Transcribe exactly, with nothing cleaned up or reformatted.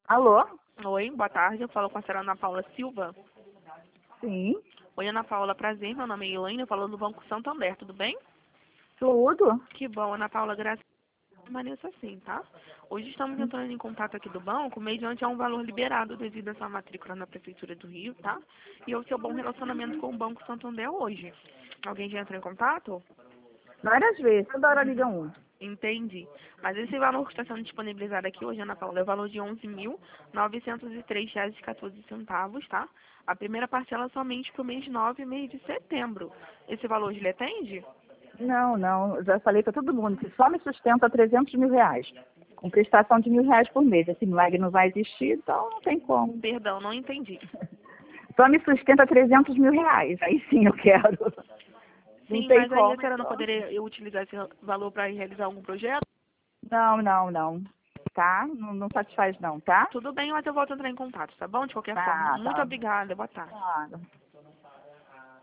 Alô? Oi, boa tarde. Eu falo com a senhora Ana Paula Silva. Sim, Oi, Ana Paula, prazer. Meu nome é Elaine, eu falo do Banco Santander, tudo bem? tudo. Que bom, Ana Paula, graças a Deus, permaneça assim, tá? Hoje estamos entrando em contato aqui do banco, mediante a um valor liberado devido à sua matrícula na Prefeitura do Rio, tá? E ao seu bom relacionamento com o Banco Santander hoje. Alguém já entrou em contato? Várias vezes, toda hora liga um. Entendi. Mas esse valor que está sendo disponibilizado aqui hoje, Ana Paula, é o valor de onze mil novecentos e três reais e quatorze centavos, tá? A primeira parcela é somente para o mês nove e mês de setembro. Esse valor lhe atende? Não, não, eu já falei para todo mundo que só me sustenta trezentos mil reais. Com prestação de mil reais por mês. Esse milagre não vai existir, então não tem como. Perdão, não entendi. Só me sustenta trezentos mil reais. Aí sim eu quero. Não Sim, tem mas aí a como, senhora não então. poderia utilizar esse valor para realizar algum projeto? Não, não, não. Tá? Não, não satisfaz não, tá? Tudo bem, mas eu volto a entrar em contato, tá bom? De qualquer forma. Tá, Muito tá. obrigada, boa tarde. Tá.